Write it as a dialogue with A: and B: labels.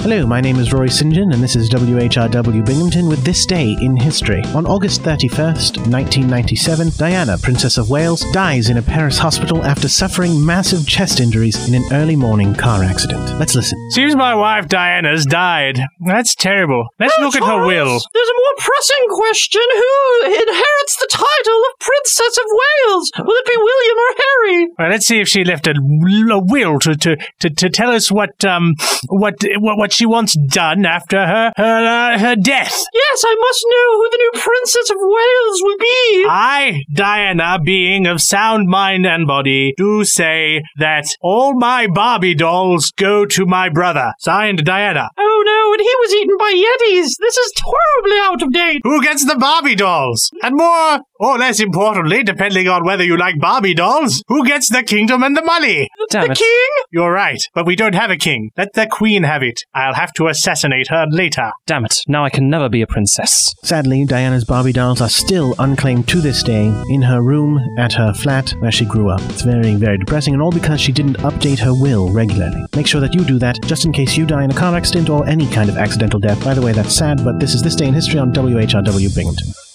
A: Hello, my name is Rory St. John, and this is WHRW Binghamton with This Day in History. On August 31st, 1997, Diana, Princess of Wales, dies in a Paris hospital after suffering massive chest injuries in an early morning car accident. Let's listen.
B: Seems my wife Diana's died. That's terrible. Let's look at her will.
C: There's a more pressing question. Who inherits the title of Princess of Wales? Will it be William or Harry?
B: Well, let's see if she left a will to tell us what she wants done after her death.
C: Yes, I must know who the new Princess of Wales will be.
B: I, Diana, being of sound mind and body, do say that all my Barbie dolls go to my brother. Signed, Diana.
C: Oh no, and he was eaten by Yetis. This is horribly out of date.
B: Who gets the Barbie dolls? And more or less importantly, depending on whether you like Barbie dolls, who gets the kingdom and the money?
C: The king?
B: You're right, but we don't have a king. Let the queen have it. I'll have to assassinate her later.
D: Damn it, now I can never be a princess.
A: Sadly, Diana's Barbie dolls are still unclaimed to this day in her room at her flat where she grew up. It's very, very depressing, and all because she didn't update her will regularly. Make sure that you do that, just in case you die in a car accident or any kind of accidental death. By the way, that's sad, but this is This Day in History on WHRW Binghamton.